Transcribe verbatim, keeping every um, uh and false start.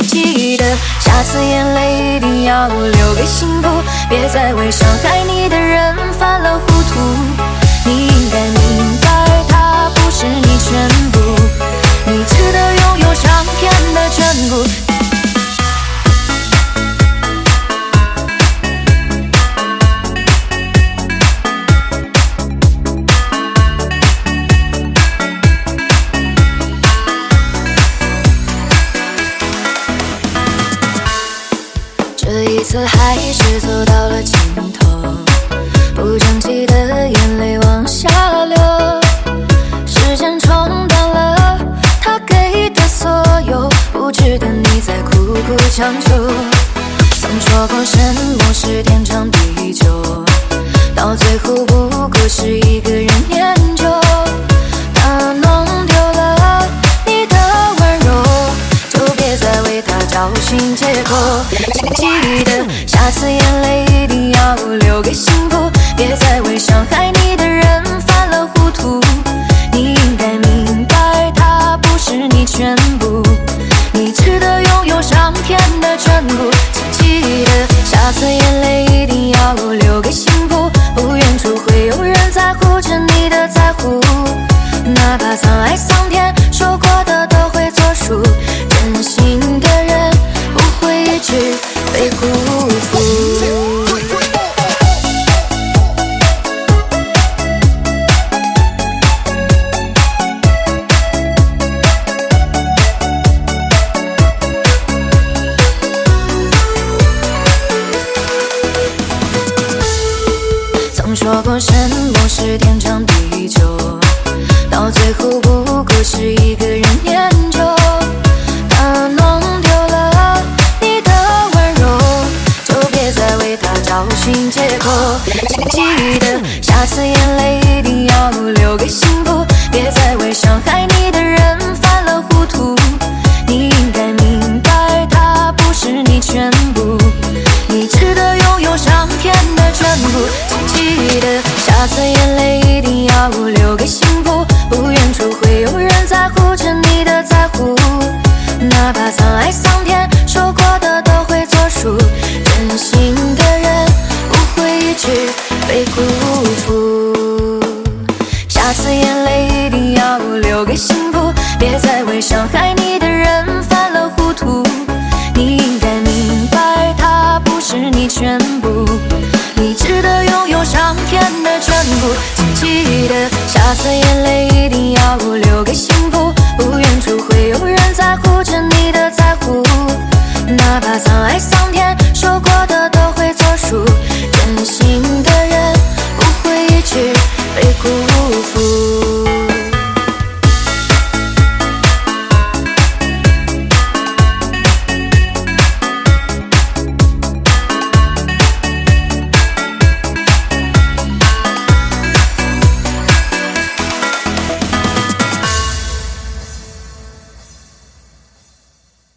记得下次眼泪一定要留给幸福，别再为伤害你的人犯了糊涂。你应该明白，他不是你全部，你值得拥有上天的眷顾。这一次还是走到了尽头，不争气的眼泪往下流，时间冲淡了他给的所有，不值得你再苦苦强求。曾说过什么是天长地久，到最后不过是一个人念旧。他弄丢了你的温柔，就别再为他找寻借口。请记得下次眼泪一定要留给幸福，别再为伤害你的人犯了糊涂。你应该明白，他不是你全部，你值得拥有上天的眷顾。请记得下次眼泪一定要留给幸福，不远处会有人在乎着你的在乎，哪怕沧海桑田，说过的都会作数，真心的人不会一直被辜负。曾说过什么是天长地久，到最后不过是一个人念旧。他弄丢了你的温柔，就别再为他找寻借口。请记得下次眼泪一定要留给幸福，别再为伤害你的人犯了糊涂。你应该明白，他不是你全部，你值得拥有上天的眷顾。请记得下次眼泪一定要留给幸福，不远处会有人在乎着你的在乎，哪怕沧海桑田，说过的都会作数，真心的人不会一直被辜负。下次眼泪一定要留给幸福，别再为伤害你的人犯了糊涂。你应该明白，他不是你全部，你值得拥有上天的眷顾。请记得下次眼泪一定要留给幸福，不远处会有人在乎着你的在乎，哪怕沧海桑田。